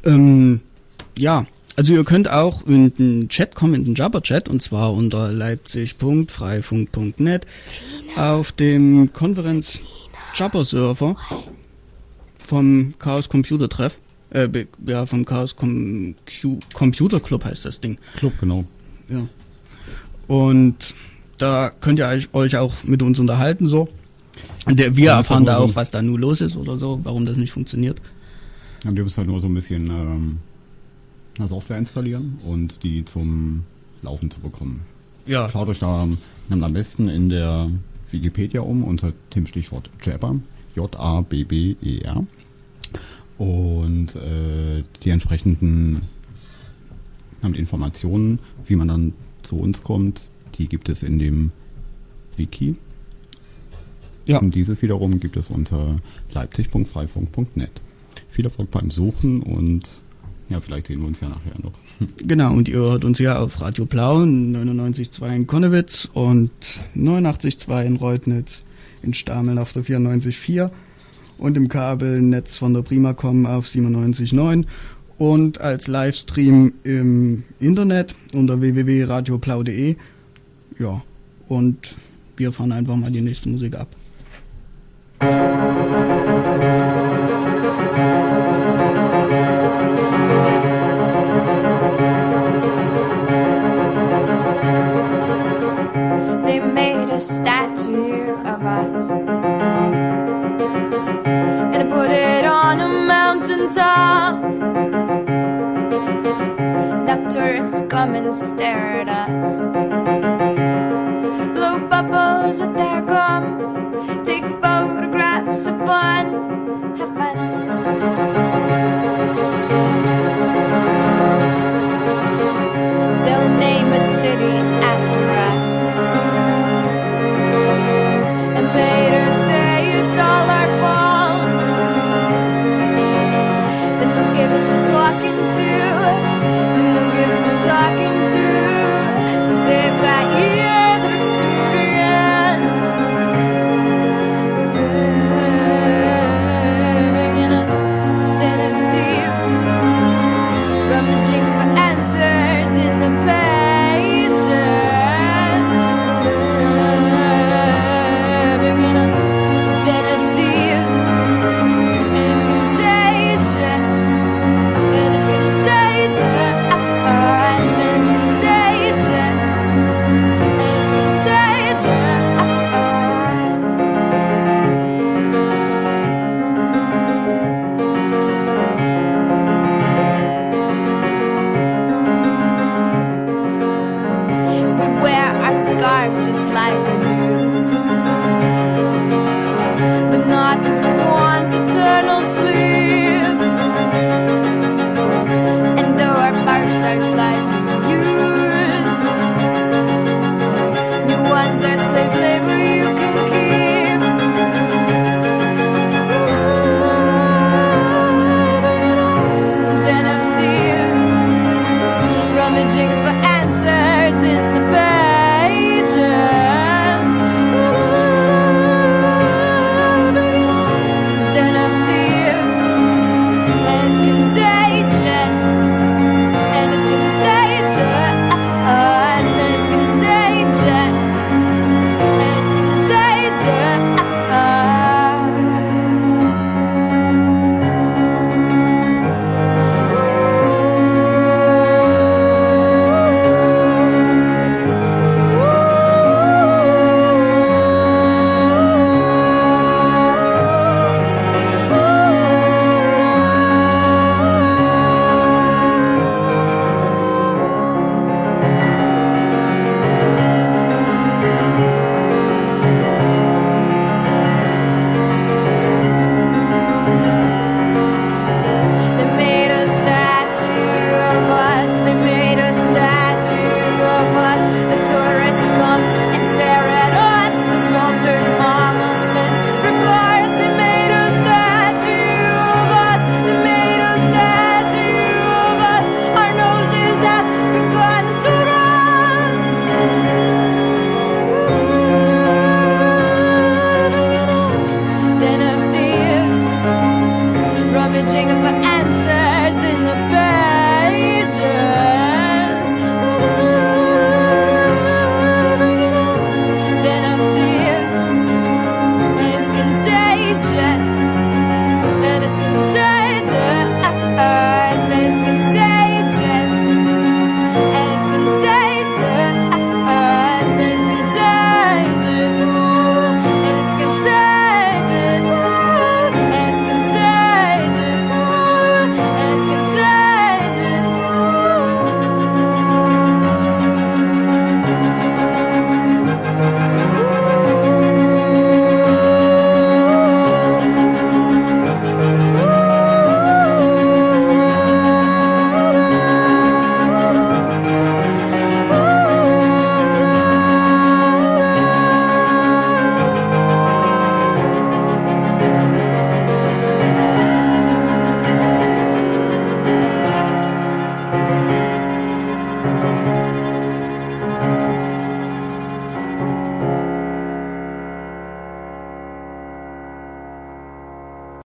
Ja, also ihr könnt auch in den Chat kommen, in den Jabber-Chat, und zwar unter leipzig.freifunk.net auf dem Konferenz-Jabber-Server vom Chaos Computer Treff. Vom Chaos Computer Club heißt das Ding. Club, genau. Ja. Und da könnt ihr euch auch mit uns unterhalten, so. Wir erfahren da auch, was da nun los ist oder so, warum das nicht funktioniert. Ja, du musst halt nur so ein bisschen eine Software installieren und die zum Laufen zu bekommen. Ja. Schaut euch da am besten in der Wikipedia unter dem Stichwort Jabber, Jabber. Und die entsprechenden Informationen, wie man dann zu uns kommt, die gibt es in dem Wiki. Ja. Und dieses wiederum gibt es unter leipzig.freifunk.net. Viel Erfolg beim Suchen und ja, vielleicht sehen wir uns ja nachher noch. Genau, und ihr hört uns ja auf Radio Blau 99,2 in Konnewitz und 89,2 in Reutnitz, in Stameln auf der 94,4 und im Kabelnetz von der Primacom auf 97,9 und als Livestream im Internet unter www.radioblau.de. Ja, und wir fahren einfach mal die nächste Musik ab. They made a statue of us and they put it on a mountain top. Now tourists come and stare at us